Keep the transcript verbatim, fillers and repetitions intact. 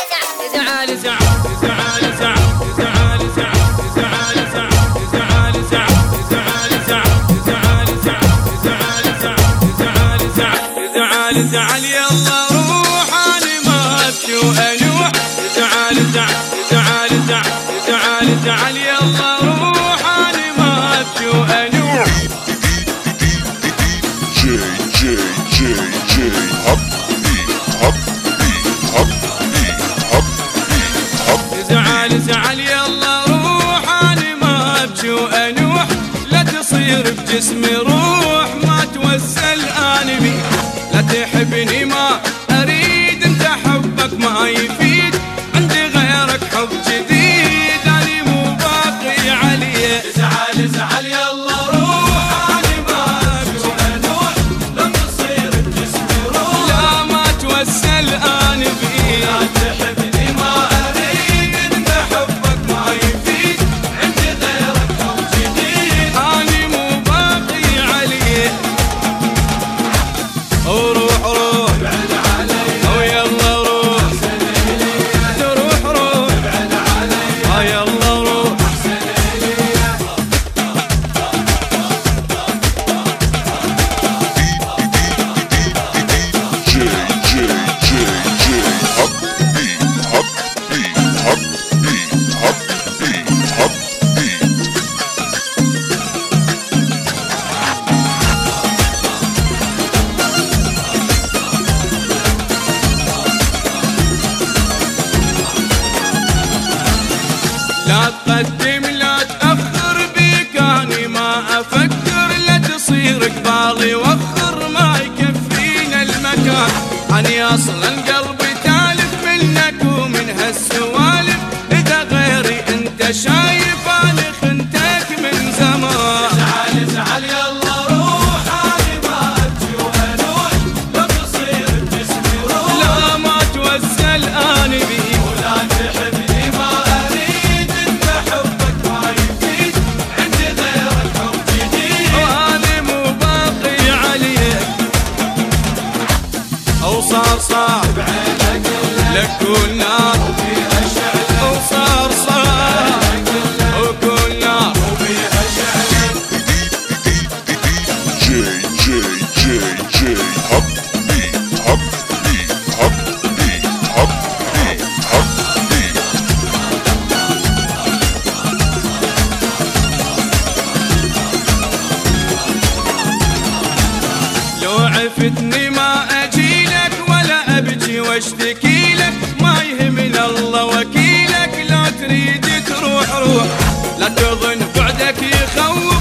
زعل زعل زعل زعل زعل زعل زعل زعل زعل زعل زعل زعل زعل يلا روح انا ما ابكي وانوح زعل زعل زعل زعل زعل يلا روح انا ما ابكي وانوح جي جي جي جي هب هب هب هب هب زعل زعل يلا روح انا ما ابكي وانوح لا تصير بجسمي روح ما توسل انا بيك لا تحبني ما اريد انت حبك ما يفيد عندي غيرك حب جديد انا مو باقي عليه زعل زعل يلا روح انا ما ابكي وانوح لا تصير بجسمي روح لا ما توسل انا بيك لا تحبني ما اريد انت حبك ما يفيد عندي غيرك حب جديد انا مو باقي عليه روح روح ابعد علي او يلا روح احسن الي تروح روح ابعد علي ها يلا روح احسن الي جي جي جي جي هب هب هب هب هب لا تقدم لا تأخر بيك أنا ما أفكر لا تصير قبالي وأخر ما يكفينا المكان أنا أصلا قلبي تالف منك ومن هالسوالف إذا غيري أنت شايف أنا خنتك من زمان زعل زعل يلا روح أنا ما أبكي وأنوح لا تصير بجسمي روح لا ما توسل أنا بيك ولا تحبني ما أريد أنت حبك ما يفيد عندي غيرك حب جديد وأنا مو باقي عليك أو صار صار بعينك لك كل نار وفيها شعلة أو صار صار وكل نار وفيها شعلة جي جي جي جي هب هب هب هب هب لو عفتني ما اجيلك ولا ابكي واشتكي لك ما يهمني الله وكيلك لا تريد تروح روح لا تظن بعدك يخوف